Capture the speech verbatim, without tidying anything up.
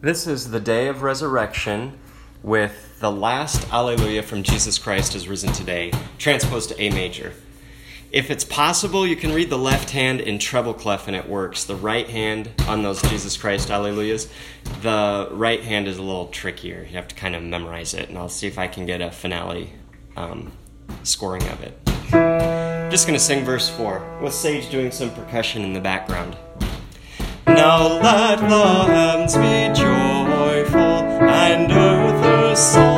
This is the day of resurrection with the last Alleluia from Jesus Christ is risen today, transposed to A major. If it's possible, you can read the left hand in treble clef and it works. The right hand on those Jesus Christ Alleluias, the right hand is a little trickier. You have to kind of memorize it, and I'll see if I can get a finale um, scoring of it. Just going to sing verse four, with Sage doing some percussion in the background. Now let the heavens be joyful, and earth her song.